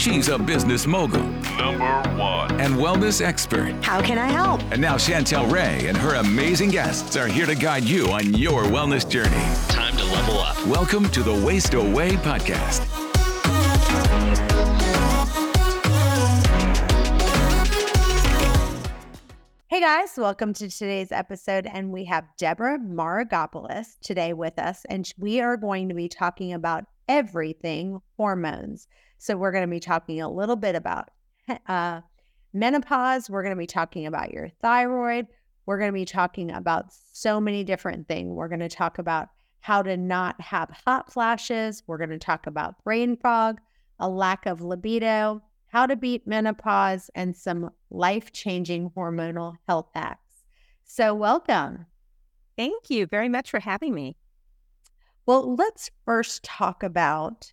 She's a business mogul #1 and wellness expert. How can I help? And now Chantel Ray and her amazing guests are here to guide you on your wellness journey. Time to level up. Welcome to the Waste Away podcast. Hey guys, welcome to today's episode, and we have Deborah Maragopoulos today with us, and we are going to be talking about everything hormones. So we're going to be talking a little bit about menopause. We're going to be talking about your thyroid. We're going to be talking about so many different things. We're going to talk about how to not have hot flashes. We're going to talk about brain fog, a lack of libido, how to beat menopause, and some life-changing hormonal health hacks. So welcome. Thank you very much for having me. Well, let's first talk about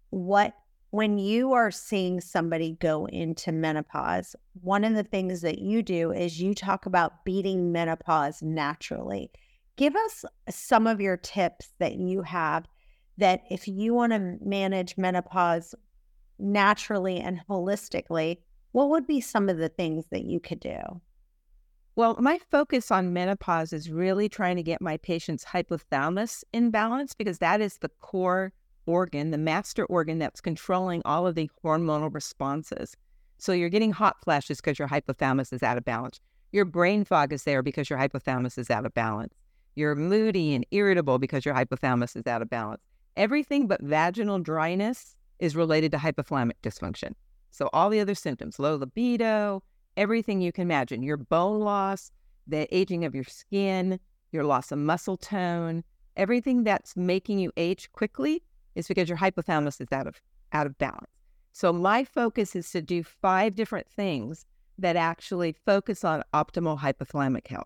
when you are seeing somebody go into menopause, one of the things that you do is you talk about beating menopause naturally. Give us some of your tips that you have that if you want to manage menopause naturally and holistically, what would be some of the things that you could do? Well, my focus on menopause is really trying to get my patient's hypothalamus in balance, because that is the core organ, the master organ that's controlling all of the hormonal responses. So you're getting hot flashes because your hypothalamus is out of balance. Your brain fog is there because your hypothalamus is out of balance. You're moody and irritable because your hypothalamus is out of balance. Everything but vaginal dryness is related to hypothalamic dysfunction. So all the other symptoms, low libido, everything you can imagine, your bone loss, the aging of your skin, your loss of muscle tone, everything that's making you age quickly is because your hypothalamus is out of balance. So my focus is to do 5 different things that actually focus on optimal hypothalamic health.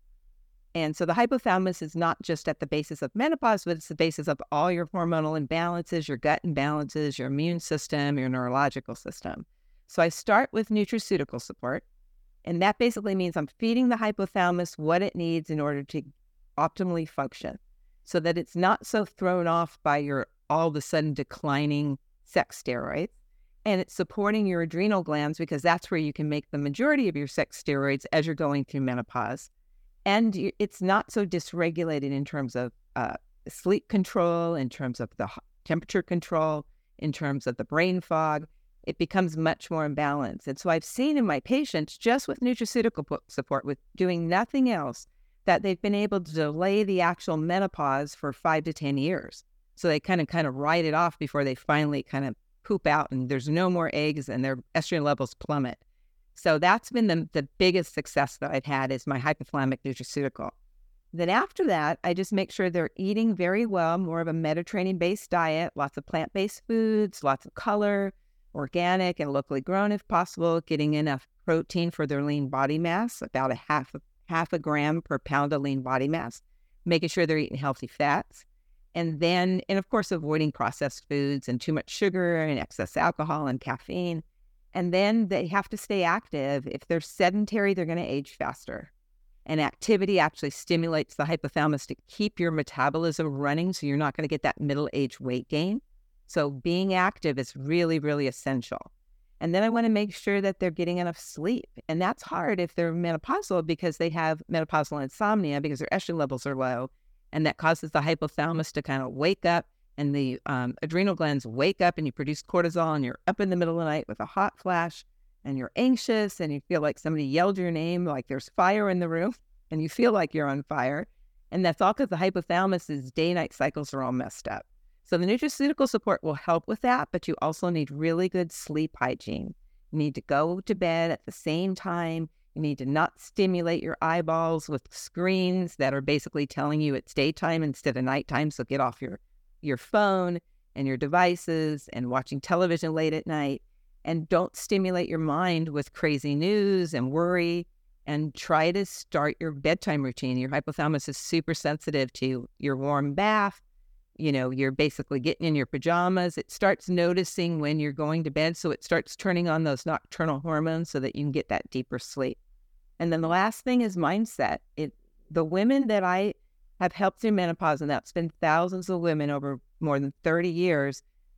And so the hypothalamus is not just at the basis of menopause, but it's the basis of all your hormonal imbalances, your gut imbalances, your immune system, your neurological system. So I start with nutraceutical support, and that basically means I'm feeding the hypothalamus what it needs in order to optimally function, so that it's not so thrown off by your all of a sudden declining sex steroids. And it's supporting your adrenal glands, because that's where you can make the majority of your sex steroids as you're going through menopause. And it's not so dysregulated in terms of sleep control, in terms of the temperature control, in terms of the brain fog. It becomes much more imbalanced. And so I've seen in my patients, just with nutraceutical support, with doing nothing else, that they've been able to delay the actual menopause for 5 to 10 years. So they kind of ride it off before they finally kind of poop out and there's no more eggs and their estrogen levels plummet. So that's been the biggest success that I've had, is my hypothalamic nutraceutical. Then after that, I just make sure they're eating very well, more of a Mediterranean-based diet, lots of plant-based foods, lots of color, organic and locally grown if possible, getting enough protein for their lean body mass, about half a gram per pound of lean body mass, making sure they're eating healthy fats. And of course, avoiding processed foods and too much sugar and excess alcohol and caffeine. And then they have to stay active. If they're sedentary, they're going to age faster. And activity actually stimulates the hypothalamus to keep your metabolism running, so you're not going to get that middle-age weight gain. So being active is really, really essential. And then I want to make sure that they're getting enough sleep. And that's hard if they're menopausal, because they have menopausal insomnia because their estrogen levels are low. And that causes the hypothalamus to kind of wake up, and the adrenal glands wake up, and you produce cortisol, and you're up in the middle of the night with a hot flash, and you're anxious, and you feel like somebody yelled your name, like there's fire in the room, and you feel like you're on fire. And that's all because the hypothalamus's day-night cycles are all messed up. So the nutraceutical support will help with that, but you also need really good sleep hygiene. You need to go to bed at the same time. You need to not stimulate your eyeballs with screens that are basically telling you it's daytime instead of nighttime. So get off your phone and your devices and watching television late at night. And don't stimulate your mind with crazy news and worry. And try to start your bedtime routine. Your hypothalamus is super sensitive to your warm bath. You know, you're basically getting in your pajamas. It starts noticing when you're going to bed. So it starts turning on those nocturnal hormones so that you can get that deeper sleep. And then the last thing is mindset. The women that I have helped through menopause, and that's been thousands of women over more than 30 years,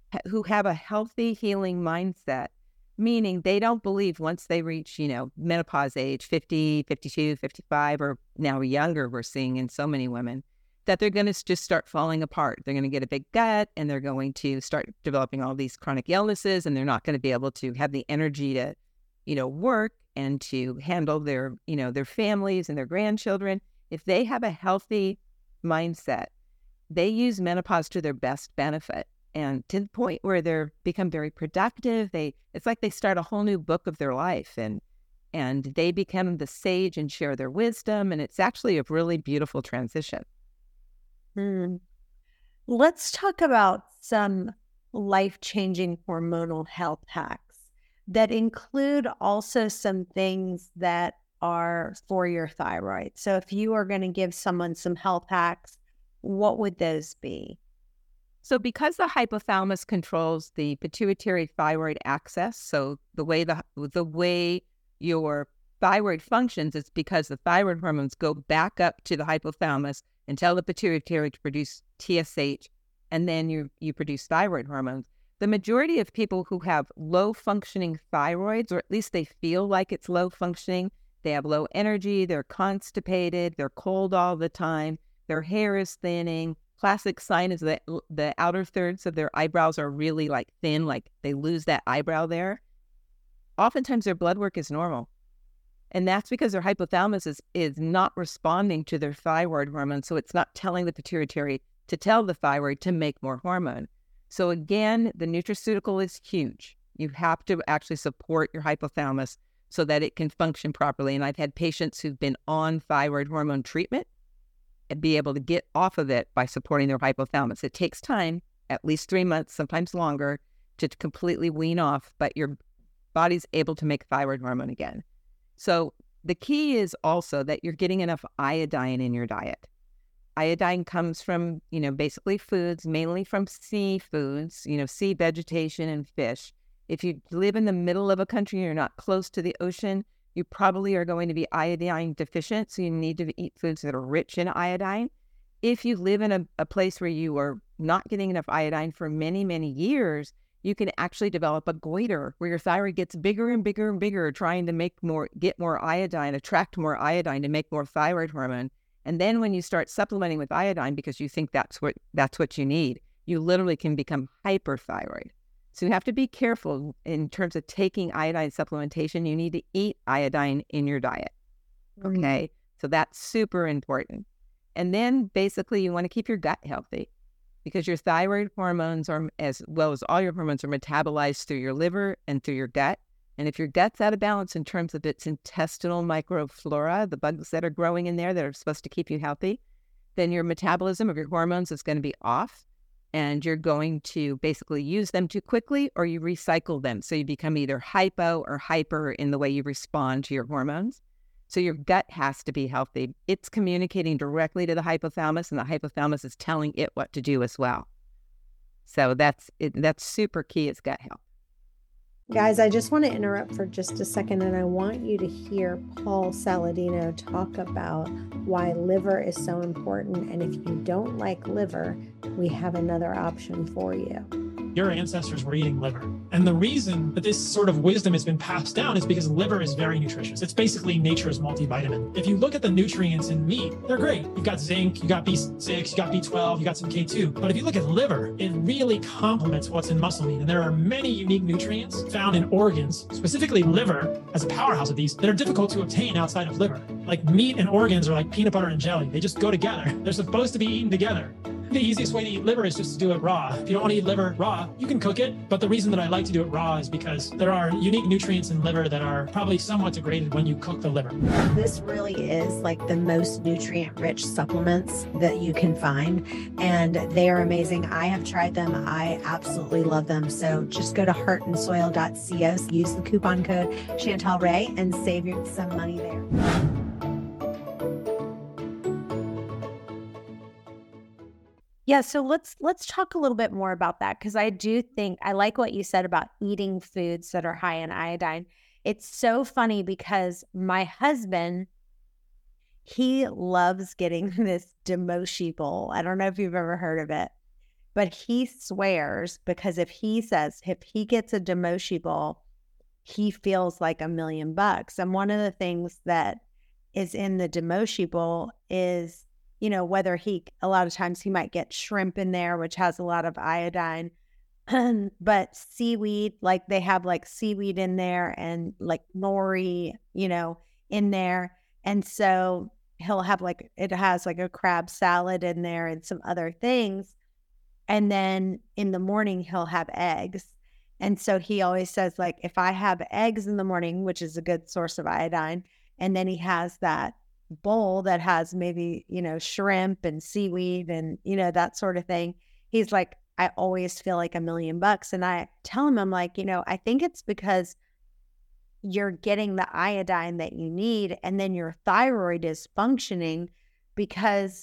who have a healthy healing mindset, meaning they don't believe once they reach, menopause age, 50, 52, 55, or now younger, we're seeing in so many women, that they're going to just start falling apart. They're going to get a big gut and they're going to start developing all these chronic illnesses, and they're not going to be able to have the energy to, work and to handle their, their families and their grandchildren. If they have a healthy mindset, they use menopause to their best benefit, and to the point where they're become very productive. It's like they start a whole new book of their life, and they become the sage and share their wisdom. And it's actually a really beautiful transition. Let's talk about some life-changing hormonal health hacks that include also some things that are for your thyroid. So if you are going to give someone some health hacks, what would those be? So because the hypothalamus controls the pituitary thyroid axis, so the way your thyroid functions is because the thyroid hormones go back up to the hypothalamus and tell the pituitary to produce TSH, and then you produce thyroid hormones. The majority of people who have low functioning thyroids, or at least they feel like it's low functioning, they have low energy, they're constipated, they're cold all the time, their hair is thinning. Classic sign is that the outer thirds of their eyebrows are really like thin, like they lose that eyebrow there. Oftentimes their blood work is normal. And that's because their hypothalamus is not responding to their thyroid hormone. So it's not telling the pituitary to tell the thyroid to make more hormone. So again, the nutraceutical is huge. You have to actually support your hypothalamus so that it can function properly. And I've had patients who've been on thyroid hormone treatment and be able to get off of it by supporting their hypothalamus. It takes time, at least 3 months, sometimes longer, to completely wean off, but your body's able to make thyroid hormone again. So the key is also that you're getting enough iodine in your diet. Iodine comes from, basically foods, mainly from seafoods, sea vegetation and fish. If you live in the middle of a country, you're not close to the ocean, you probably are going to be iodine deficient, so you need to eat foods that are rich in iodine. If you live in a place where you are not getting enough iodine for many, many years, you can actually develop a goiter where your thyroid gets bigger and bigger and bigger, trying to get more iodine, attract more iodine to make more thyroid hormone. And then when you start supplementing with iodine because you think that's what you need, you literally can become hyperthyroid. So you have to be careful in terms of taking iodine supplementation. You need to eat iodine in your diet. Okay. So that's super important. And then basically you want to keep your gut healthy because your thyroid hormones are, as well as all your hormones, are metabolized through your liver and through your gut. And if your gut's out of balance in terms of its intestinal microflora, the bugs that are growing in there that are supposed to keep you healthy, then your metabolism of your hormones is going to be off. And you're going to basically use them too quickly, or you recycle them. So you become either hypo or hyper in the way you respond to your hormones. So your gut has to be healthy. It's communicating directly to the hypothalamus, and the hypothalamus is telling it what to do as well. So that's super key, is gut health. Guys, I just want to interrupt for just a second, and I want you to hear Paul Saladino talk about why liver is so important. And if you don't like liver, we have another option for you. Your ancestors were eating liver. And the reason that this sort of wisdom has been passed down is because liver is very nutritious. It's basically nature's multivitamin. If you look at the nutrients in meat, they're great. You've got zinc, you got B6, you got B12, you got some K2. But if you look at liver, it really complements what's in muscle meat. And there are many unique nutrients found in organs, specifically liver as a powerhouse of these, that are difficult to obtain outside of liver. Like meat and organs are like peanut butter and jelly. They just go together. They're supposed to be eaten together. The easiest way to eat liver is just to do it raw. If you don't want to eat liver raw, you can cook it. But the reason that I like to do it raw is because there are unique nutrients in liver that are probably somewhat degraded when you cook the liver. This really is like the most nutrient-rich supplements that you can find, and they are amazing. I have tried them. I absolutely love them. So just go to heartandsoil.co, use the coupon code Chantal Ray, and save you some money there. Yeah, so let's talk a little bit more about that, because I do think I like what you said about eating foods that are high in iodine. It's so funny because my husband, he loves getting this Damoshi bowl. I don't know if you've ever heard of it, but he swears because if he gets a Demoshi bowl, he feels like $1,000,000. And one of the things that is in the Demoshi bowl is, whether a lot of times he might get shrimp in there, which has a lot of iodine, but seaweed, like they have like seaweed in there and like nori, in there. And so he'll have it has like a crab salad in there and some other things. And then in the morning, he'll have eggs. And so he always says, like, if I have eggs in the morning, which is a good source of iodine, and then he has that bowl that has maybe, shrimp and seaweed and, that sort of thing. He's like, I always feel like $1,000,000. And I tell him, I'm like, I think it's because you're getting the iodine that you need, and then your thyroid is functioning because,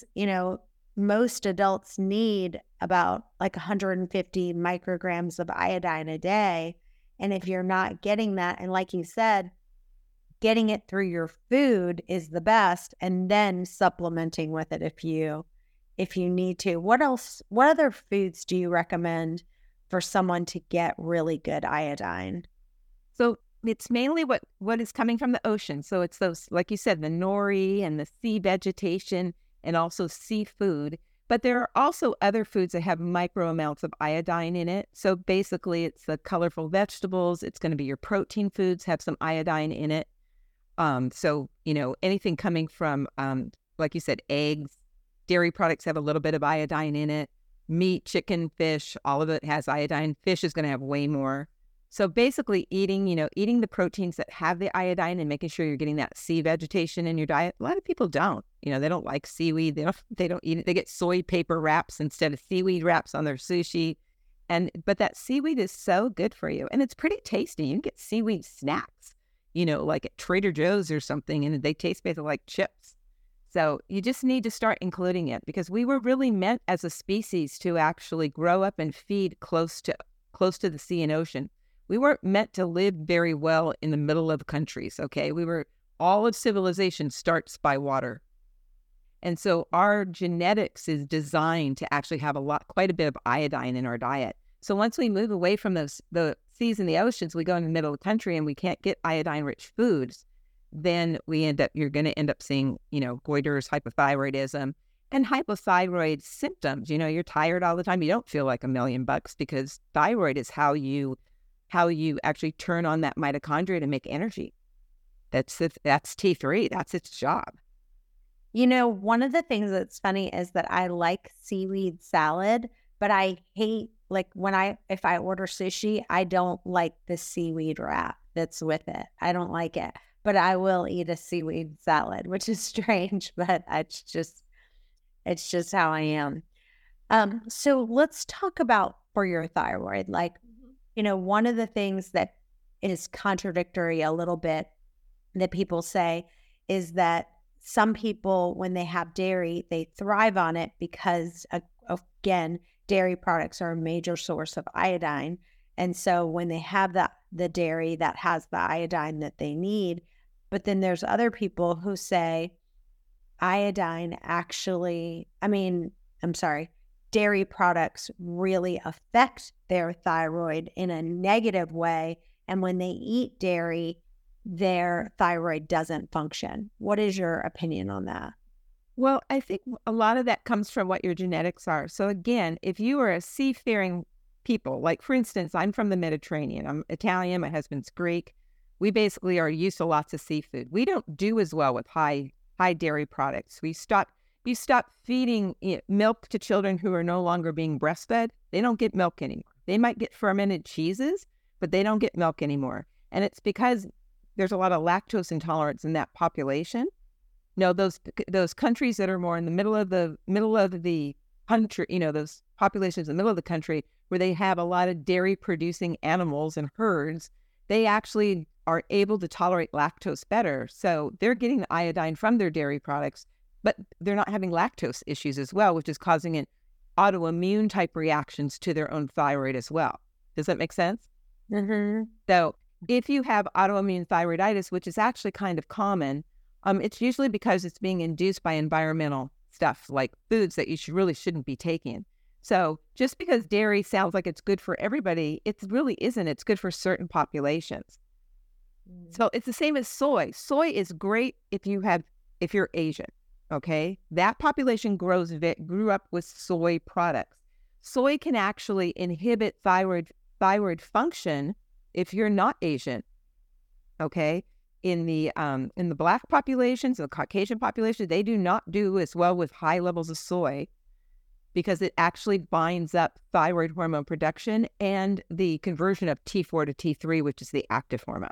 most adults need about like 150 micrograms of iodine a day. And if you're not getting that, and like you said, getting it through your food is the best, and then supplementing with it if you need to. What other foods do you recommend for someone to get really good iodine? So it's mainly what is coming from the ocean. So it's those, like you said, the nori and the sea vegetation and also seafood. But there are also other foods that have micro amounts of iodine in it. So basically it's the colorful vegetables. It's going to be your protein foods have some iodine in it. So, anything coming from, like you said, eggs, dairy products have a little bit of iodine in it. Meat, chicken, fish, all of it has iodine. Fish is going to have way more. So basically eating the proteins that have the iodine and making sure you're getting that sea vegetation in your diet. A lot of people don't, they don't like seaweed. They don't eat it. They get soy paper wraps instead of seaweed wraps on their sushi. But that seaweed is so good for you. And it's pretty tasty. You can get seaweed snacks, like at Trader Joe's or something, and they taste basically like chips. So you just need to start including it because we were really meant as a species to actually grow up and feed close to the sea and ocean. We weren't meant to live very well in the middle of countries, okay? All of civilization starts by water. And so our genetics is designed to actually have quite a bit of iodine in our diet. So once we move away from the seas and the oceans, we go in the middle of the country and we can't get iodine-rich foods, then you're going to end up seeing, goiters, hypothyroidism, and hypothyroid symptoms. You're tired all the time. You don't feel like $1,000,000 because thyroid is how you actually turn on that mitochondria to make energy. That's T3. That's its job. One of the things that's funny is that I like seaweed salad, but I hate, like, if I order sushi, I don't like the seaweed wrap that's with it. I don't like it, but I will eat a seaweed salad, which is strange, but it's just how I am. So let's talk about for your thyroid, like, one of the things that is contradictory a little bit that people say is that some people, when they have dairy, they thrive on it because, again, dairy products are a major source of iodine. And so when they have the dairy, that has the iodine that they need. But then there's other people who say dairy products really affect their thyroid in a negative way. And when they eat dairy, their thyroid doesn't function. What is your opinion on that? Well, I think a lot of that comes from what your genetics are. So again, if you are a seafaring people, like for instance, I'm from the Mediterranean. I'm Italian. My husband's Greek. We basically are used to lots of seafood. We don't do as well with high dairy products. You stop feeding milk to children who are no longer being breastfed. They don't get milk anymore. They might get fermented cheeses, but they don't get milk anymore. And it's because there's a lot of lactose intolerance in that population. No, those countries that are more in the middle of the country, those populations in the middle of the country where they have a lot of dairy producing animals and herds, they actually are able to tolerate lactose better. So they're getting the iodine from their dairy products, but they're not having lactose issues as well, which is causing an autoimmune type reactions to their own thyroid as well. Does that make sense? Mm-hmm. So if you have autoimmune thyroiditis, which is actually kind of common, it's usually because it's being induced by environmental stuff like foods that you really shouldn't be taking. So just because dairy sounds like it's good for everybody, it really isn't. It's good for certain populations. So it's the same as soy. Soy is great if you're Asian, okay? That population grew up with soy products. Soy can actually inhibit thyroid function if you're not Asian, okay? In the Black populations, the Caucasian population, they do not do as well with high levels of soy because it actually binds up thyroid hormone production and the conversion of T4 to T3, which is the active hormone.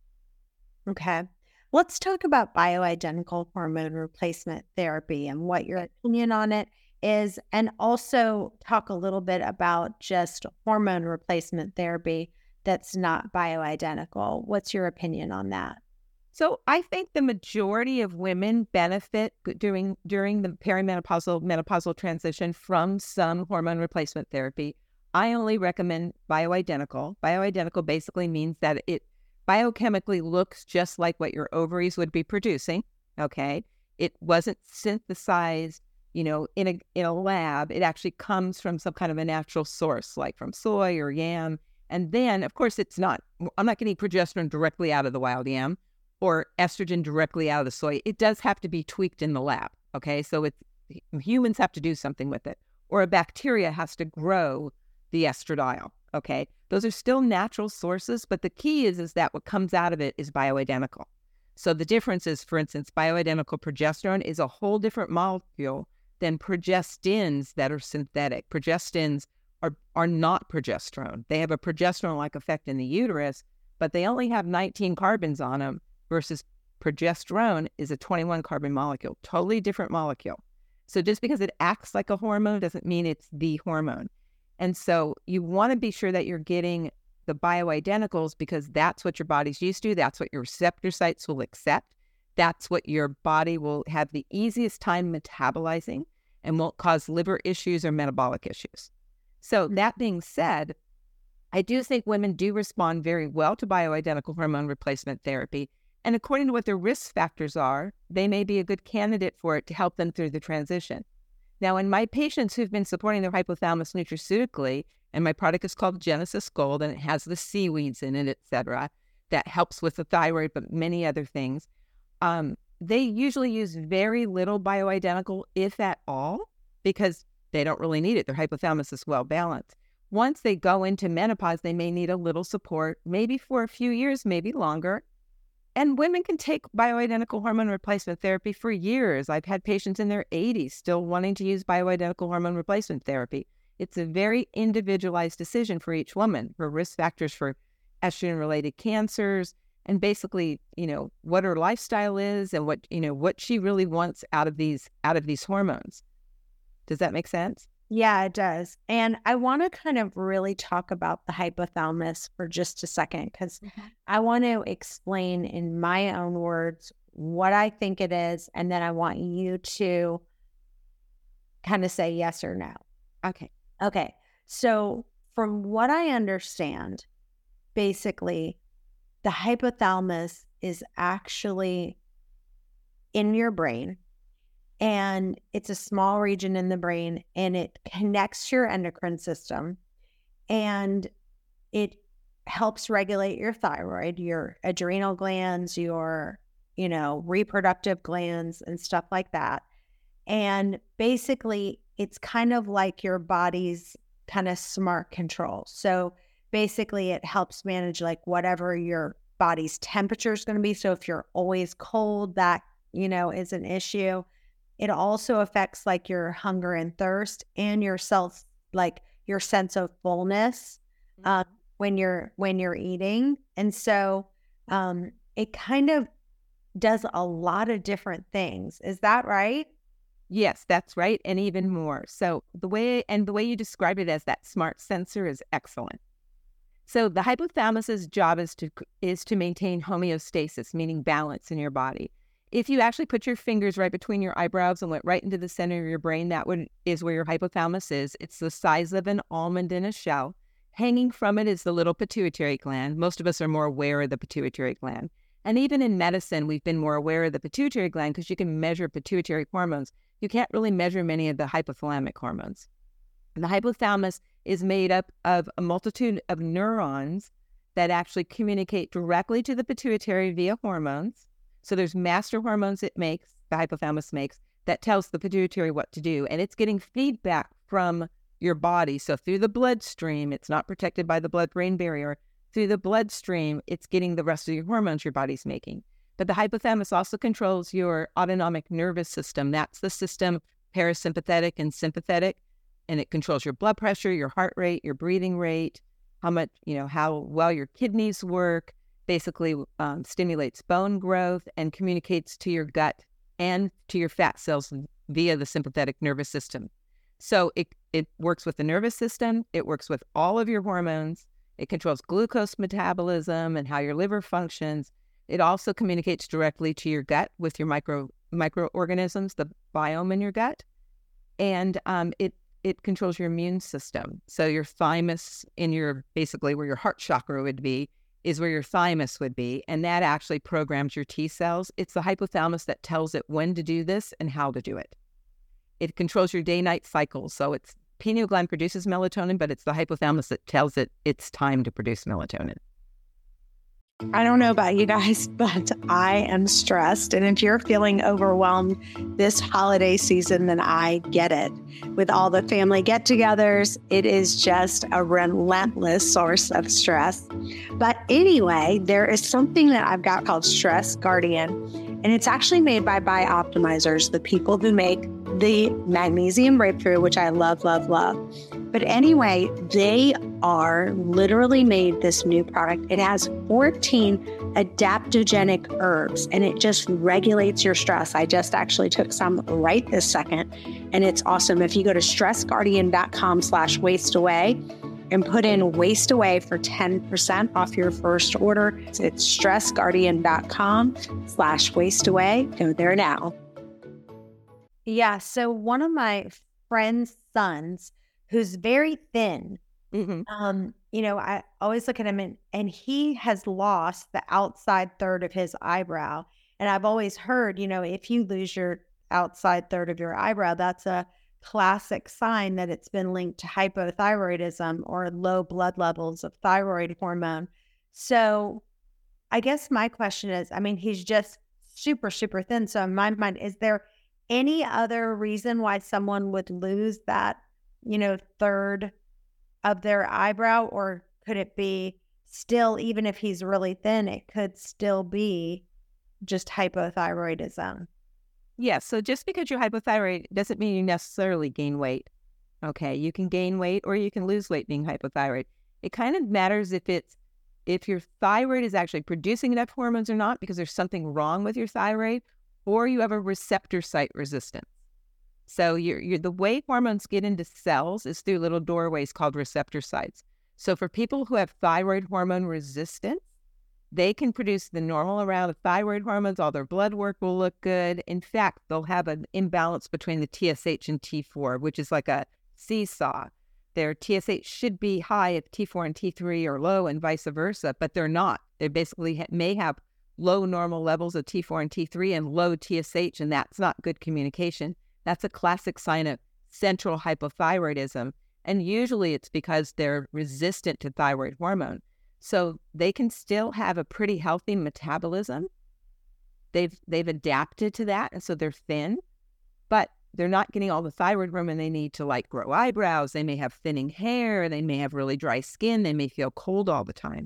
Okay. Let's talk about bioidentical hormone replacement therapy and what your opinion on it is, and also talk a little bit about just hormone replacement therapy that's not bioidentical. What's your opinion on that? So I think the majority of women benefit during the menopausal transition from some hormone replacement therapy. I only recommend bioidentical. Bioidentical basically means that it biochemically looks just like what your ovaries would be producing, okay? It wasn't synthesized, in a lab. It actually comes from some kind of a natural source, like from soy or yam. And then, of course, I'm not getting progesterone directly out of the wild yam or estrogen directly out of the soy. It does have to be tweaked in the lab, okay? So humans have to do something with it, or a bacteria has to grow the estradiol, okay? Those are still natural sources, but the key is that what comes out of it is bioidentical. So the difference is, for instance, bioidentical progesterone is a whole different molecule than progestins that are synthetic. Progestins are not progesterone. They have a progesterone-like effect in the uterus, but they only have 19 carbons on them, versus progesterone is a 21 carbon molecule, totally different molecule. So just because it acts like a hormone doesn't mean it's the hormone. And so you want to be sure that you're getting the bioidenticals because that's what your body's used to. That's what your receptor sites will accept. That's what your body will have the easiest time metabolizing and won't cause liver issues or metabolic issues. So that being said, I do think women do respond very well to bioidentical hormone replacement therapy. And according to what their risk factors are, they may be a good candidate for it to help them through the transition. Now, in my patients who've been supporting their hypothalamus nutraceutically, and my product is called Genesis Gold, and it has the seaweeds in it, et cetera, that helps with the thyroid, but many other things, they usually use very little bioidentical, if at all, because they don't really need it. Their hypothalamus is well balanced. Once they go into menopause, they may need a little support, maybe for a few years, maybe longer. And women can take bioidentical hormone replacement therapy for years. I've had patients in their 80s still wanting to use bioidentical hormone replacement therapy. It's a very individualized decision for each woman, her risk factors for estrogen-related cancers, and basically, what her lifestyle is and what she really wants out of these hormones. Does that make sense? Yeah, it does. And I want to kind of really talk about the hypothalamus for just a second, because I want to explain in my own words what I think it is. And then I want you to kind of say yes or no. Okay. So from what I understand, basically, the hypothalamus is actually in your brain. And it's a small region in the brain, and it connects to your endocrine system, and it helps regulate your thyroid, your adrenal glands, your, reproductive glands and stuff like that. And basically, it's kind of like your body's kind of smart control. So basically, it helps manage like whatever your body's temperature is going to be. So if you're always cold, that, is an issue. It also affects like your hunger and thirst and your sense of fullness when you're eating. And so it kind of does a lot of different things. Is that right? Yes, that's right. And even more. So the way you describe it as that smart sensor is excellent. So the hypothalamus's job is to maintain homeostasis, meaning balance in your body. If you actually put your fingers right between your eyebrows and went right into the center of your brain, is where your hypothalamus is. It's the size of an almond in a shell. Hanging from it is the little pituitary gland. Most of us are more aware of the pituitary gland. And even in medicine, we've been more aware of the pituitary gland because you can measure pituitary hormones. You can't really measure many of the hypothalamic hormones. The hypothalamus is made up of a multitude of neurons that actually communicate directly to the pituitary via hormones. So there's master hormones the hypothalamus makes, that tells the pituitary what to do. And it's getting feedback from your body. So through the bloodstream, it's not protected by the blood-brain barrier. Through the bloodstream, it's getting the rest of your hormones your body's making. But the hypothalamus also controls your autonomic nervous system. That's the system, parasympathetic and sympathetic. And it controls your blood pressure, your heart rate, your breathing rate, how well your kidneys work, basically stimulates bone growth and communicates to your gut and to your fat cells via the sympathetic nervous system. So it works with the nervous system. It works with all of your hormones. It controls glucose metabolism and how your liver functions. It also communicates directly to your gut with your microorganisms, the biome in your gut. And it controls your immune system. So your thymus basically where your heart chakra would be, is where your thymus would be. And that actually programs your T cells. It's the hypothalamus that tells it when to do this and how to do it. It controls your day-night cycles. So it's pineal gland produces melatonin, but it's the hypothalamus that tells it it's time to produce melatonin. I don't know about you guys, but I am stressed. And if you're feeling overwhelmed this holiday season, then I get it. With all the family get-togethers, it is just a relentless source of stress. But anyway, there is something that I've got called Stress Guardian, and it's actually made by Bioptimizers, the people who make the magnesium breakthrough, which I love, love, love. But anyway, they are literally made this new product. It has 14 adaptogenic herbs, and it just regulates your stress. I just actually took some right this second, and it's awesome. If you go to stressguardian.com/wasteaway and put in waste away for 10% off your first order, it's stressguardian.com/wasteaway. Go there now. Yeah. So one of my friend's sons, who's very thin, I always look at him and he has lost the outside third of his eyebrow. And I've always heard, if you lose your outside third of your eyebrow, that's a classic sign that it's been linked to hypothyroidism or low blood levels of thyroid hormone. So I guess my question is, he's just super, super thin. So in my mind, is there any other reason why someone would lose that, third of their eyebrow? Or could it be still, even if he's really thin, it could still be just hypothyroidism? Yeah, so just because you're hypothyroid doesn't mean you necessarily gain weight. Okay, you can gain weight or you can lose weight being hypothyroid. It kind of matters if your thyroid is actually producing enough hormones or not, because there's something wrong with your thyroid, or you have a receptor site resistance. So the way hormones get into cells is through little doorways called receptor sites. So for people who have thyroid hormone resistance, they can produce the normal amount of thyroid hormones. All their blood work will look good. In fact, they'll have an imbalance between the TSH and T4, which is like a seesaw. Their TSH should be high if T4 and T3 are low and vice versa, but they're not. They basically may have low normal levels of T4 and T3 and low TSH, and that's not good communication. That's a classic sign of central hypothyroidism. And usually it's because they're resistant to thyroid hormone. So they can still have a pretty healthy metabolism. They've adapted to that, and so they're thin, but they're not getting all the thyroid hormone they need to grow eyebrows. They may have thinning hair. They may have really dry skin. They may feel cold all the time.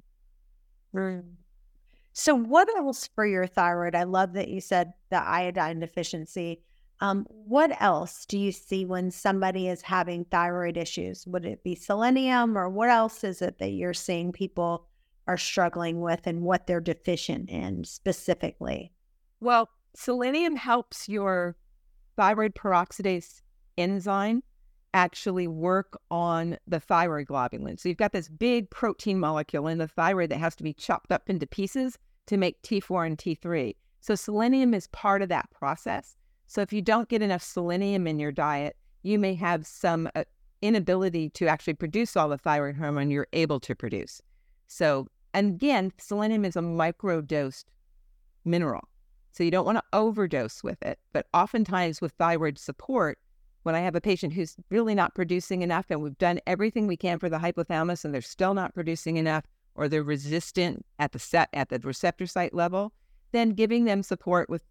So what else for your thyroid? I love that you said the iodine deficiency. What else do you see when somebody is having thyroid issues? Would it be selenium, or what else is it that you're seeing people are struggling with and what they're deficient in specifically? Well, selenium helps your thyroid peroxidase enzyme actually work on the thyroid globulin. So you've got this big protein molecule in the thyroid that has to be chopped up into pieces to make T4 and T3. So selenium is part of that process. So if you don't get enough selenium in your diet, you may have some inability to actually produce all the thyroid hormone you're able to produce. So, and again, selenium is a microdosed mineral. So you don't want to overdose with it. But oftentimes with thyroid support, when I have a patient who's really not producing enough and we've done everything we can for the hypothalamus and they're still not producing enough, or they're resistant at the receptor site level, then giving them support with,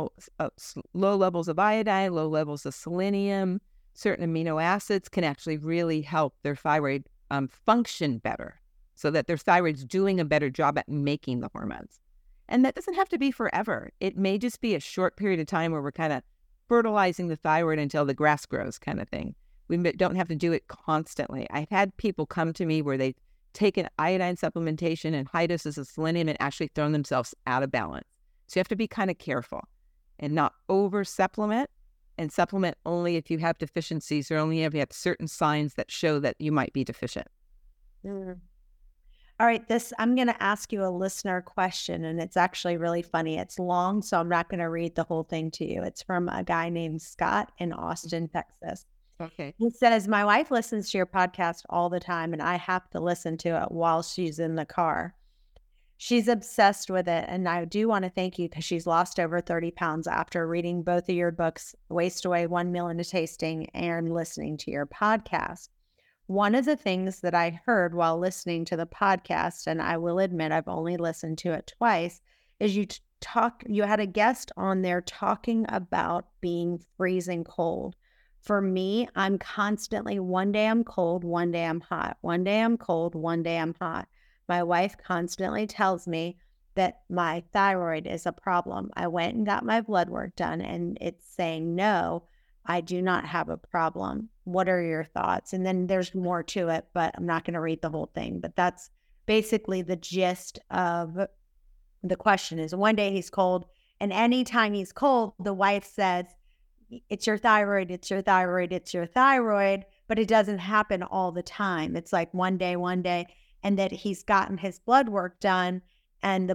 low levels of iodine, low levels of selenium, certain amino acids can actually really help their thyroid function better, so that their thyroid's doing a better job at making the hormones. And that doesn't have to be forever. It may just be a short period of time where we're kind of fertilizing the thyroid until the grass grows kind of thing. We don't have to do it constantly. I've had people come to me where they've taken iodine supplementation and high doses of selenium and actually thrown themselves out of balance. So you have to be kind of careful and not over-supplement, and supplement only if you have deficiencies or only if you have certain signs that show that you might be deficient. Mm. All right, I'm going to ask you a listener question, and it's actually really funny. It's long, so I'm not going to read the whole thing to you. It's from a guy named Scott in Austin, Texas. Okay. He says, my wife listens to your podcast all the time, and I have to listen to it while she's in the car. She's obsessed with it, and I do want to thank you because she's lost over 30 pounds after reading both of your books, Waste Away, 1 Meal into Tasting, and listening to your podcast. One of the things that I heard while listening to the podcast, and I will admit I've only listened to it twice, is you had a guest on there talking about being freezing cold. For me, I'm constantly, one day I'm cold, one day I'm hot, one day I'm cold, one day I'm hot. My wife constantly tells me that my thyroid is a problem. I went and got my blood work done, and it's saying, no, I do not have a problem. What are your thoughts? And then there's more to it, but I'm not going to read the whole thing. But that's basically the gist of the question is, one day he's cold, and anytime he's cold, the wife says, it's your thyroid, it's your thyroid, it's your thyroid, but it doesn't happen all the time. It's like one day, and that he's gotten his blood work done, and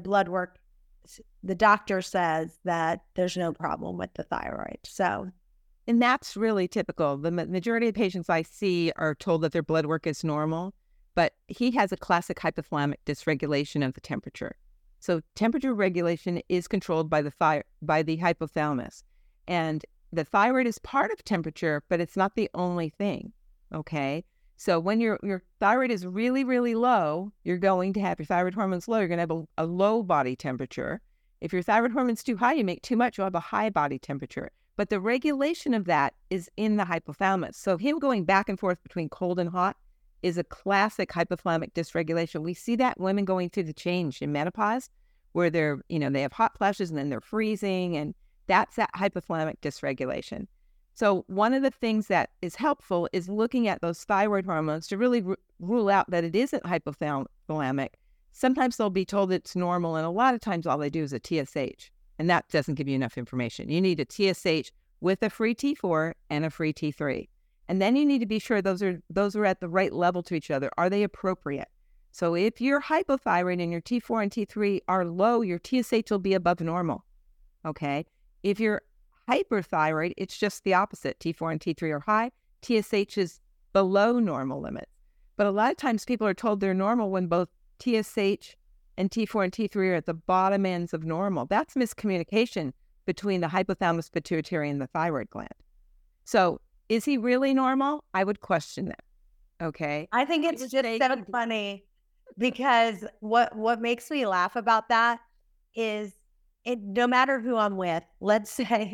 the doctor says that there's no problem with the thyroid. So, and that's really typical. The majority of patients I see are told that their blood work is normal, but he has a classic hypothalamic dysregulation of the temperature. So temperature regulation is controlled by the hypothalamus. And the thyroid is part of temperature, but it's not the only thing, okay? So when your thyroid is really, really low, you're going to have your thyroid hormones low. You're going to have a low body temperature. If your thyroid hormone's too high, you make too much, you'll have a high body temperature. But the regulation of that is in the hypothalamus. So him going back and forth between cold and hot is a classic hypothalamic dysregulation. We see that in women going through the change in menopause, where they have hot flashes and then they're freezing, and that's that hypothalamic dysregulation. So one of the things that is helpful is looking at those thyroid hormones to really rule out that it isn't hypothalamic. Sometimes they'll be told it's normal, and a lot of times all they do is a TSH, and that doesn't give you enough information. You need a TSH with a free T4 and a free T3. And then you need to be sure those are at the right level to each other. Are they appropriate? So if you're hypothyroid and your T4 and T3 are low, your TSH will be above normal, okay? If you're hyperthyroid, it's just the opposite. T4 and T3 are high. TSH is below normal limits. But a lot of times people are told they're normal when both TSH and T4 and T3 are at the bottom ends of normal. That's miscommunication between the hypothalamus, pituitary, and the thyroid gland. So is he really normal? I would question that. Okay. I think it's just so funny because what makes me laugh about that is no matter who I'm with, let's say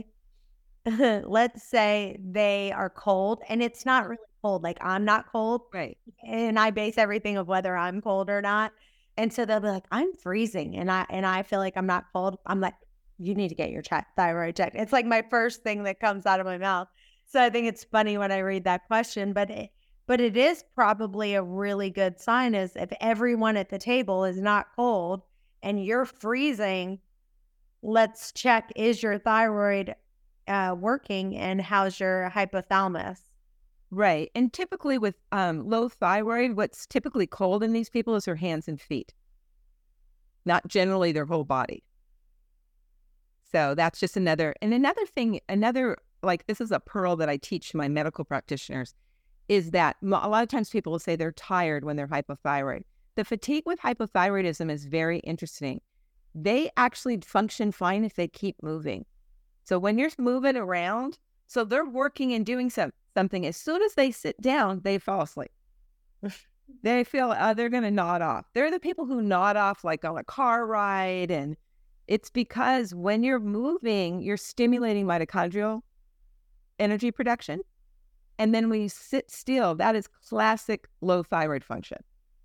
they are cold, and it's not really cold. Like, I'm not cold. Right. And I base everything of whether I'm cold or not. And so they'll be like, I'm freezing. And I feel like I'm not cold. I'm like, you need to get your thyroid checked. It's like my first thing that comes out of my mouth. So I think it's funny when I read that question, but it is probably a really good sign is if everyone at the table is not cold and you're freezing, let's check, is your thyroid working, and how's your hypothalamus? Right. And typically with low thyroid, what's typically cold in these people is their hands and feet, not generally their whole body. So that's just another thing, like, this is a pearl that I teach my medical practitioners, is that a lot of times people will say they're tired when they're hypothyroid. The fatigue with hypothyroidism is very interesting. They actually function fine if they keep moving. So when you're moving around, So they're working and doing something. As soon as they sit down, they fall asleep. They feel they're going to nod off. They're the people who nod off like on a car ride. And it's because when you're moving, you're stimulating mitochondrial energy production. And then when you sit still, that is classic low thyroid function.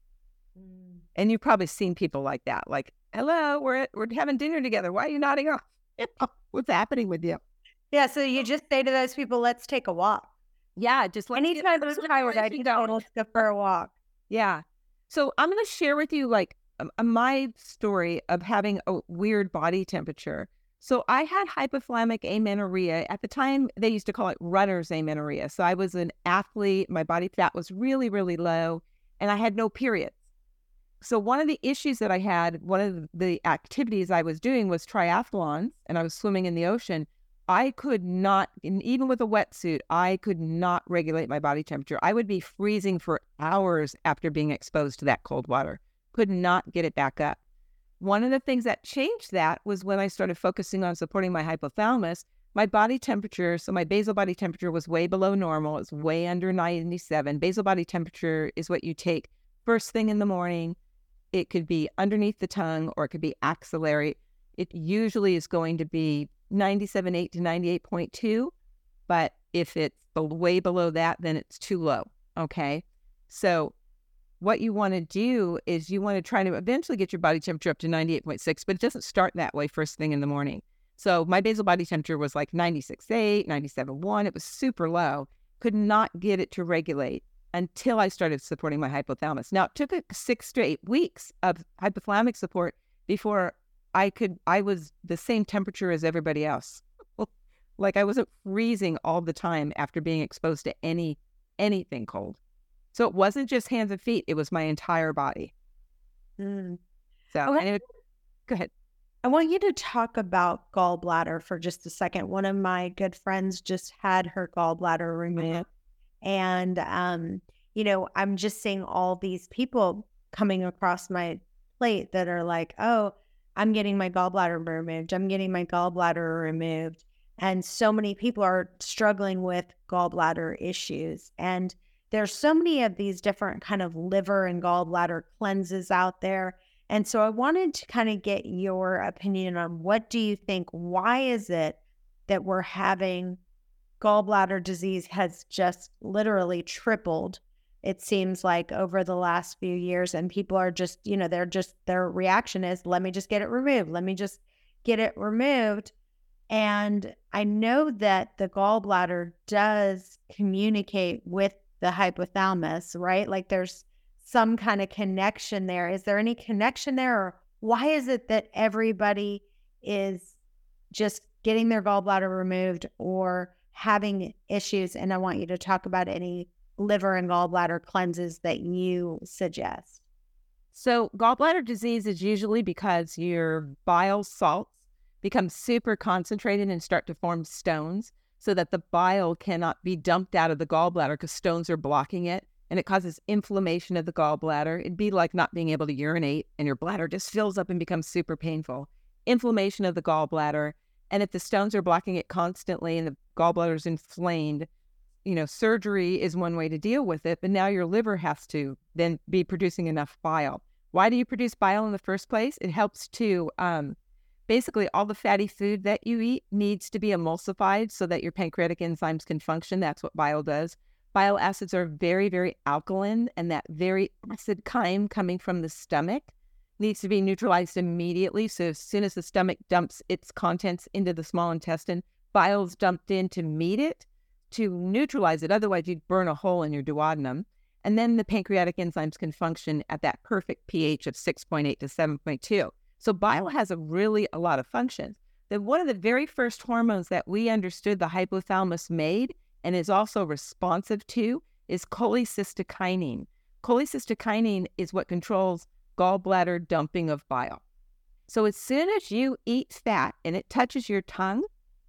And you've probably seen people like that. Like, hello, we're having dinner together. Why are you nodding off? What's happening with you? Yeah, so you just say to those people, let's take a walk. Yeah, just like anytime I'm tired, I just go, let's go for a walk. Yeah. So I'm going to share with you like my story of having a weird body temperature. So I had hypothalamic amenorrhea. At the time, they used to call it runner's amenorrhea. So I was an athlete. My body fat was really, really low, and I had no periods. So one of the issues that I had, one of the activities I was doing was triathlons, and I was swimming in the ocean. I could not, even with a wetsuit, I could not regulate my body temperature. I would be freezing for hours after being exposed to that cold water. Could not get it back up. One of the things that changed that was when I started focusing on supporting my hypothalamus, my body temperature, so my basal body temperature was way below normal. It's way under 97. Basal body temperature is what you take first thing in the morning. It could be underneath the tongue or it could be axillary. It usually is going to be 97.8 to 98.2. But if it's way below that, then it's too low. Okay. So what you want to do is you want to try to eventually get your body temperature up to 98.6, but it doesn't start that way first thing in the morning. So my basal body temperature was like 96.8, 97.1. It was super low. Could not get it to regulate until I started supporting my hypothalamus. Now, it took 6 to 8 weeks of hypothalamic support before I was the same temperature as everybody else. Like I wasn't freezing all the time after being exposed to anything cold. So it wasn't just hands and feet, it was my entire body. So, go ahead. I want you to talk about gallbladder for just a second. One of my good friends just had her gallbladder removed. And, I'm just seeing all these people coming across my plate that are like, oh, I'm getting my gallbladder removed. I'm getting my gallbladder removed. And so many people are struggling with gallbladder issues. And there's so many of these different kind of liver and gallbladder cleanses out there. And so I wanted to kind of get your opinion on what do you think, why is it that we're having gallbladder disease has just literally tripled, it seems like, over the last few years. And people are just, their reaction is, let me just get it removed. Let me just get it removed. And I know that the gallbladder does communicate with the hypothalamus, right? Like there's some kind of connection there. Is there any connection there? Or why is it that everybody is just getting their gallbladder removed or having issues? And I want you to talk about any liver and gallbladder cleanses that you suggest. So gallbladder disease is usually because your bile salts become super concentrated and start to form stones so that the bile cannot be dumped out of the gallbladder because stones are blocking it, and it causes inflammation of the gallbladder. It'd be like not being able to urinate and your bladder just fills up and becomes super painful. Inflammation of the gallbladder. And if the stones are blocking it constantly and the gallbladder is inflamed, surgery is one way to deal with it, but now your liver has to then be producing enough bile. Why do you produce bile in the first place? It helps to, basically all the fatty food that you eat needs to be emulsified so that your pancreatic enzymes can function. That's what bile does. Bile acids are very, very alkaline, and that very acid chyme coming from the stomach needs to be neutralized immediately. So as soon as the stomach dumps its contents into the small intestine, bile is dumped in to meet it, to neutralize it. Otherwise, you'd burn a hole in your duodenum. And then the pancreatic enzymes can function at that perfect pH of 6.8 to 7.2. So bile has a lot of functions. Then one of the very first hormones that we understood the hypothalamus made and is also responsive to is cholecystokinin. Cholecystokinin is what controls gallbladder dumping of bile. So as soon as you eat fat and it touches your tongue,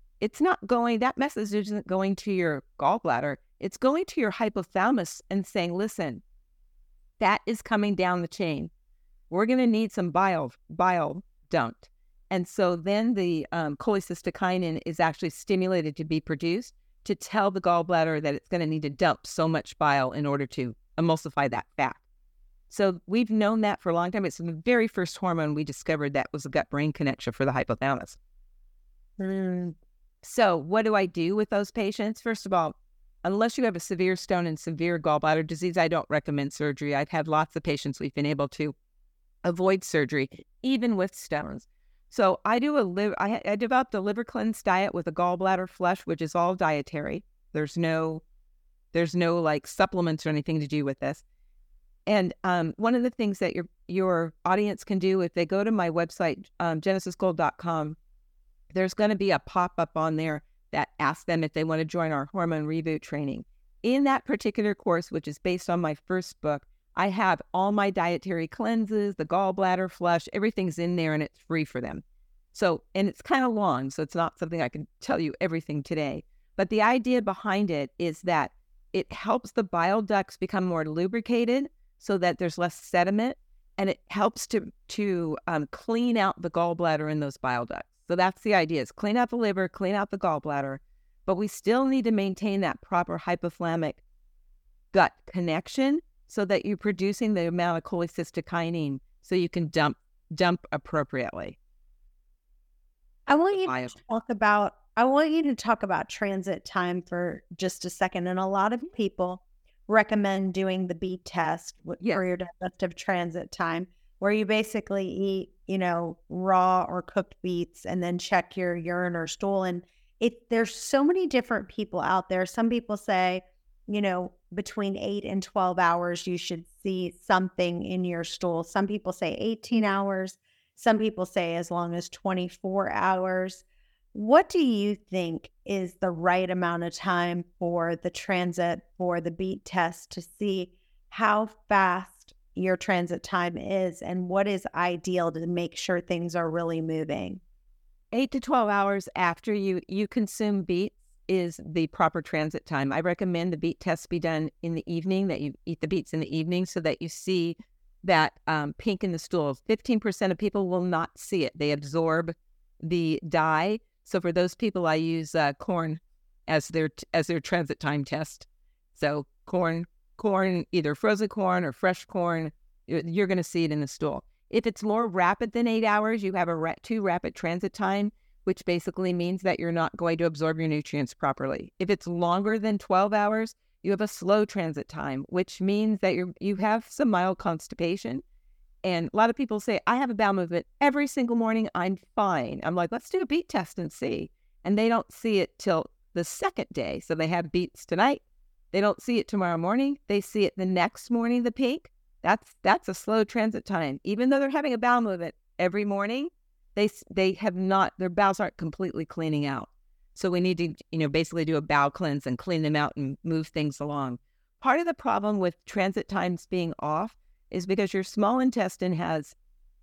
that message isn't going to your gallbladder. It's going to your hypothalamus and saying, listen, fat is coming down the chain. We're going to need some bile dumped. And so then the cholecystokinin is actually stimulated to be produced. to tell the gallbladder that it's going to need to dump so much bile in order to emulsify that fat. So we've known that for a long time. It's the very first hormone we discovered that was a gut-brain connection for the hypothalamus. So what do I do with those patients? First of all, unless you have a severe stone and severe gallbladder disease, I don't recommend surgery. I've had lots of patients we've been able to avoid surgery, even with stones. So I developed a liver cleanse diet with a gallbladder flush, which is all dietary. There's no like supplements or anything to do with this. And one of the things that your audience can do if they go to my website, genesisgold.com, there's going to be a pop-up on there that asks them if they want to join our hormone reboot training. In that particular course, which is based on my first book, I have all my dietary cleanses, the gallbladder flush, everything's in there and it's free for them. So, and it's kind of long, so it's not something I can tell you everything today. But the idea behind it is that it helps the bile ducts become more lubricated so that there's less sediment, and it helps to clean out the gallbladder in those bile ducts. So that's the idea, is clean out the liver, clean out the gallbladder, but we still need to maintain that proper hypothalamic gut connection so that you're producing the amount of cholecystokinin so you can dump appropriately. I want you to talk about transit time for just a second. And a lot of people recommend doing the beet test for your digestive transit time, where you basically eat, raw or cooked beets and then check your urine or stool. And there's so many different people out there. Some people say, between 8 and 12 hours, you should see something in your stool. Some people say 18 hours. Some people say as long as 24 hours. What do you think is the right amount of time for the transit for the beet test to see how fast your transit time is and what is ideal to make sure things are really moving? 8 to 12 hours after you consume beets is the proper transit time. I recommend the beet test be done in the evening, that you eat the beets in the evening so that you see that pink in the stool. 15% of people will not see it. They absorb the dye. So for those people, I use corn as their transit time test. So corn, either frozen corn or fresh corn, you're going to see it in the stool. If it's more rapid than 8 hours, you have a too rapid transit time, which basically means that you're not going to absorb your nutrients properly. If it's longer than 12 hours, you have a slow transit time, which means that you have some mild constipation. And a lot of people say, I have a bowel movement every single morning, I'm fine. I'm like, let's do a beet test and see. And they don't see it till the second day. So they have beets tonight. They don't see it tomorrow morning. They see it the next morning, the pink. That's a slow transit time. Even though they're having a bowel movement every morning, they have not, their bowels aren't completely cleaning out. So we need to, basically do a bowel cleanse and clean them out and move things along. Part of the problem with transit times being off is because your small intestine has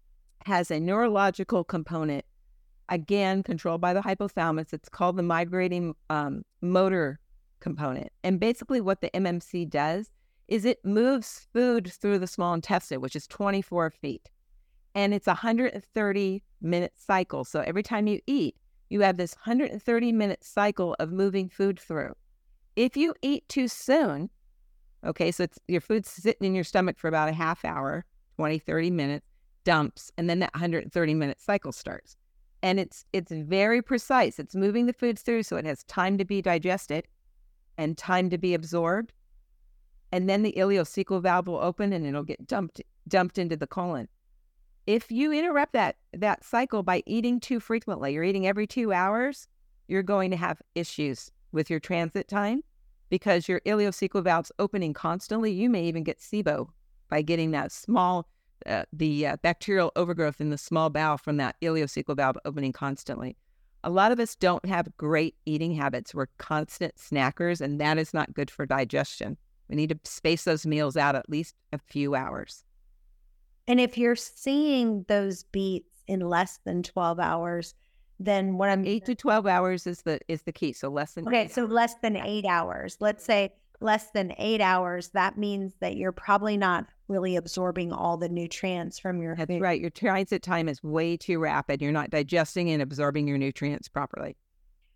a neurological component, again, controlled by the hypothalamus. It's called the migrating motor component. And basically what the MMC does is it moves food through the small intestine, which is 24 feet. And it's a 130-minute cycle. So every time you eat, you have this 130-minute cycle of moving food through. If you eat too soon, okay, so your food's sitting in your stomach for about a half hour, 20, 30 minutes, dumps, and then that 130-minute cycle starts. And it's very precise. It's moving the food through so it has time to be digested and time to be absorbed. And then the ileocecal valve will open and it'll get dumped into the colon. If you interrupt that cycle by eating too frequently, you're eating every 2 hours, you're going to have issues with your transit time because your ileocecal valve's opening constantly. You may even get SIBO by getting that small, the bacterial overgrowth in the small bowel from that ileocecal valve opening constantly. A lot of us don't have great eating habits. We're constant snackers, and that is not good for digestion. We need to space those meals out at least a few hours. And if you're seeing those beets in less than 12 hours, then what 8 to 12 hours is the key. So less than less than 8 hours. Let's say less than 8 hours. That means that you're probably not really absorbing all the nutrients from your food. That's right. Your transit time is way too rapid. You're not digesting and absorbing your nutrients properly.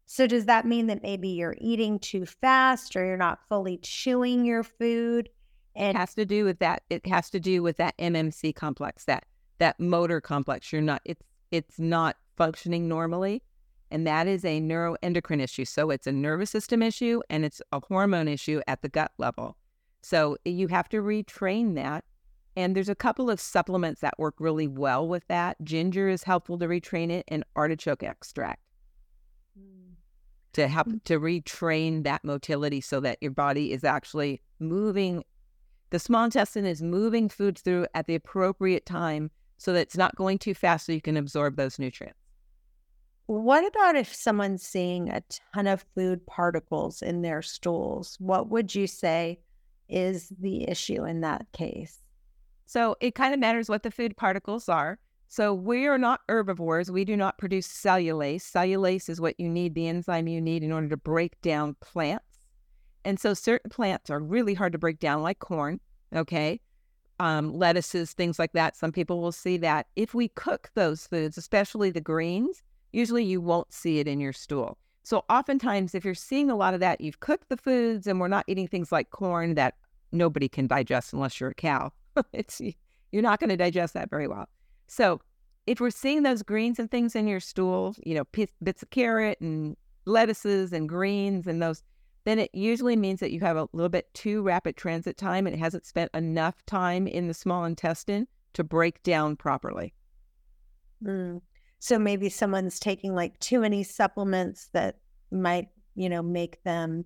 So does that mean that maybe you're eating too fast or you're not fully chewing your food? It And has to do with that. It has to do with that MMC complex, that motor complex. It's not functioning normally. And that is a neuroendocrine issue. So it's a nervous system issue and it's a hormone issue at the gut level. So you have to retrain that. And there's a couple of supplements that work really well with that. Ginger is helpful to retrain it, and artichoke extract to help to retrain that motility so that your body is actually moving. The small intestine is moving food through at the appropriate time so that it's not going too fast so you can absorb those nutrients. what about if someone's seeing a ton of food particles in their stools? What would you say is the issue in that case? So it kind of matters what the food particles are. So we are not herbivores. We do not produce cellulase. Cellulase is what you need, the enzyme you need in order to break down plants. And so certain plants are really hard to break down, like corn, okay? Lettuces, things like that. Some people will see that. If we cook those foods, especially the greens, usually you won't see it in your stool. So oftentimes, if you're seeing a lot of that, you've cooked the foods and we're not eating things like corn that nobody can digest unless you're a cow. You're not going to digest that very well. So if we're seeing those greens and things in your stool, bits of carrot and lettuces and greens and those, then it usually means that you have a little bit too rapid transit time and it hasn't spent enough time in the small intestine to break down properly. So maybe someone's taking like too many supplements that might, make them,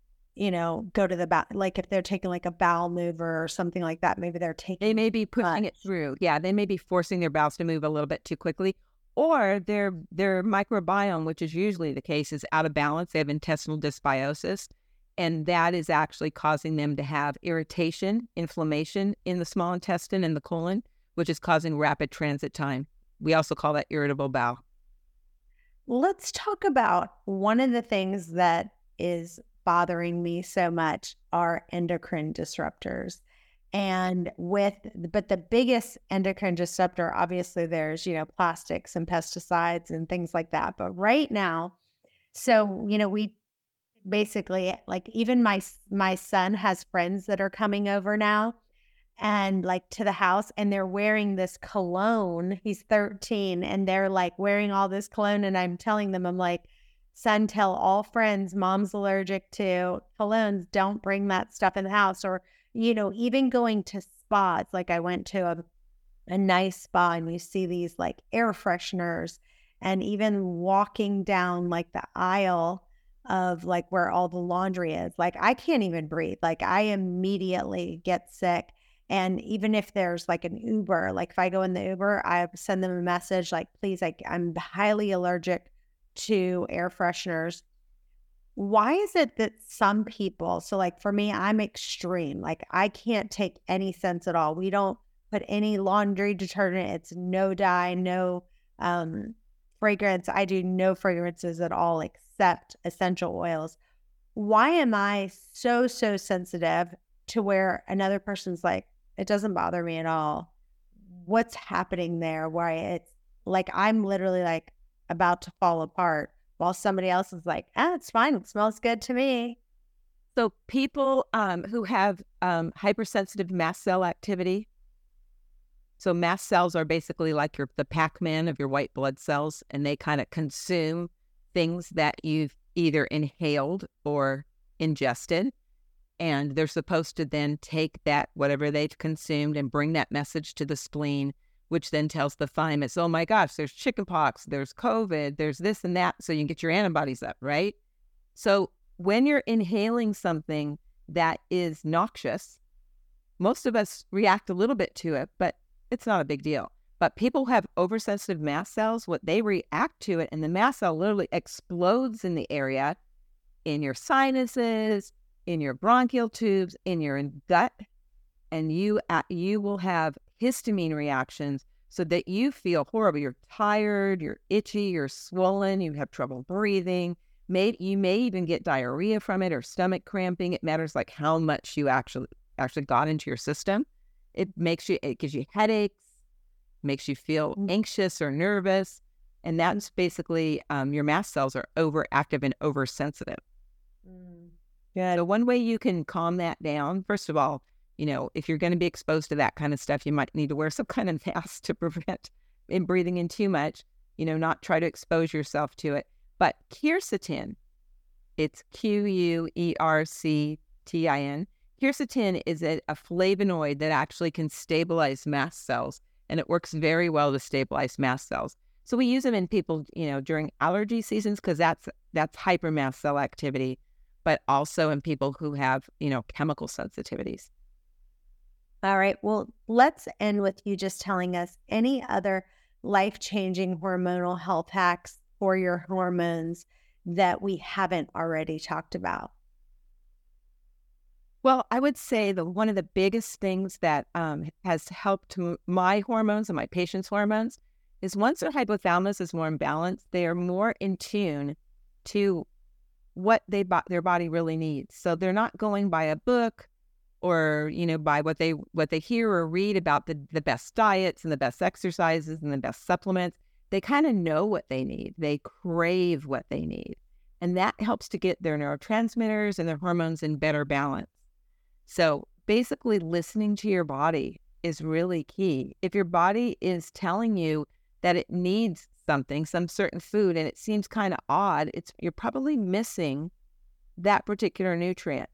go to the bowel. Like if they're taking like a bowel mover or something like that, maybe they're taking. They may be pushing it through. Yeah, they may be forcing their bowels to move a little bit too quickly. Or their microbiome, which is usually the case, is out of balance. They have intestinal dysbiosis. And that is actually causing them to have irritation, inflammation in the small intestine and the colon, which is causing rapid transit time. We also call that irritable bowel. Let's talk about one of the things that is bothering me so much are endocrine disruptors. But the biggest endocrine disruptor, obviously there's, plastics and pesticides and things like that. But right now, so, we basically, like, even my son has friends that are coming over now and like to the house, and they're wearing this cologne. He's 13 and they're like wearing all this cologne. And I'm telling them, I'm like, son, tell all friends mom's allergic to colognes. Don't bring that stuff in the house. Or, even going to spas. Like I went to a nice spa and you see these like air fresheners, and even walking down like the aisle of like where all the laundry is, like I can't even breathe. Like I immediately get sick. And even if there's like an Uber, like if I go in the Uber, I send them a message like, please, I'm highly allergic to air fresheners. Why is it that some people, so like for me, I'm extreme. Like I can't take any scents at all. We don't put any laundry detergent. It's no dye, no fragrance. I do no fragrances at all except essential oils. Why am I so sensitive to where another person's like, it doesn't bother me at all? What's happening there? Why it's like I'm literally like about to fall apart while somebody else is like, it's fine. It smells good to me. So people who have hypersensitive mast cell activity. So mast cells are basically like the Pac-Man of your white blood cells, and they kind of consume things that you've either inhaled or ingested. And they're supposed to then take that, whatever they've consumed, and bring that message to the spleen, which then tells the thymus, oh my gosh, there's chickenpox, there's COVID, there's this and that, so you can get your antibodies up, right? So when you're inhaling something that is noxious, most of us react a little bit to it, but it's not a big deal. But people who have oversensitive mast cells, what they react to it, and the mast cell literally explodes in the area, in your sinuses, in your bronchial tubes, in your gut, and you will have histamine reactions so that you feel horrible. You're tired, you're itchy, you're swollen, you have trouble breathing. You may even get diarrhea from it or stomach cramping. It matters like how much you actually got into your system. It gives you headaches, makes you feel anxious or nervous. And that's basically your mast cells are overactive and oversensitive. Good. So one way you can calm that down, first of all, if you're going to be exposed to that kind of stuff, you might need to wear some kind of mask to prevent breathing in too much, not try to expose yourself to it. But quercetin, it's Quercetin. Quercetin is a flavonoid that actually can stabilize mast cells, and it works very well to stabilize mast cells. So we use them in people, during allergy seasons because that's hypermast cell activity, but also in people who have, chemical sensitivities. All right. Well, let's end with you just telling us any other life-changing hormonal health hacks for your hormones that we haven't already talked about. Well, I would say that one of the biggest things that has helped my hormones and my patients' hormones is once their hypothalamus is more in balance, they are more in tune to what their body really needs. So they're not going by a book or, by what they hear or read about the best diets and the best exercises and the best supplements. They kind of know what they need. They crave what they need. And that helps to get their neurotransmitters and their hormones in better balance. So basically listening to your body is really key. If your body is telling you that it needs something, some certain food, and it seems kind of odd, you're probably missing that particular nutrient.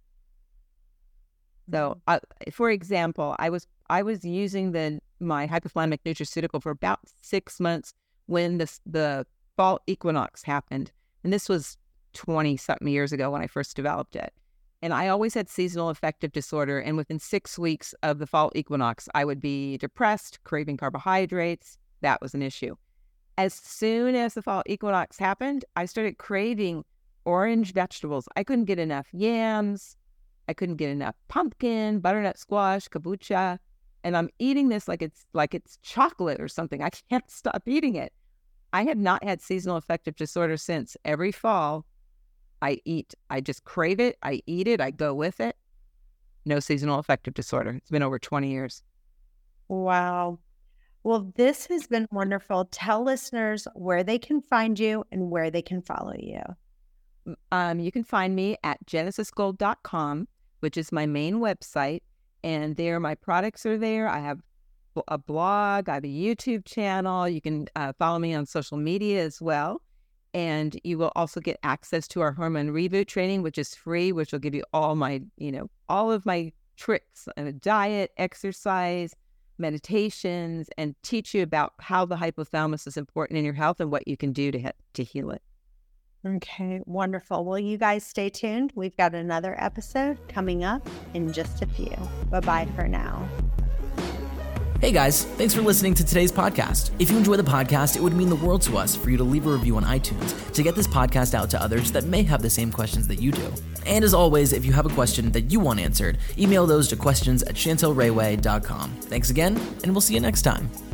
So, for example, I was using my hypothalamic nutraceutical for about 6 months when the fall equinox happened, and this was 20-something years ago when I first developed it. And I always had seasonal affective disorder, and within 6 weeks of the fall equinox, I would be depressed, craving carbohydrates. That was an issue. As soon as the fall equinox happened, I started craving orange vegetables. I couldn't get enough yams. I couldn't get enough pumpkin, butternut squash, kabocha. And I'm eating this like it's chocolate or something. I can't stop eating it. I have not had seasonal affective disorder since. Every fall, I eat. I just crave it. I eat it. I go with it. No seasonal affective disorder. It's been over 20 years. Wow. Well, this has been wonderful. Tell listeners where they can find you and where they can follow you. You can find me at genesisgold.com, which is my main website. And there, my products are there. I have a blog. I have a YouTube channel. You can follow me on social media as well. And you will also get access to our hormone reboot training, which is free, which will give you all of my tricks, diet, exercise, meditations, and teach you about how the hypothalamus is important in your health and what you can do to heal it. Okay, wonderful. Well, you guys stay tuned. We've got another episode coming up in just a few. Bye-bye for now. Hey guys, thanks for listening to today's podcast. If you enjoy the podcast, it would mean the world to us for you to leave a review on iTunes to get this podcast out to others that may have the same questions that you do. And as always, if you have a question that you want answered, email those to questions@chantelrayway.com. Thanks again, and we'll see you next time.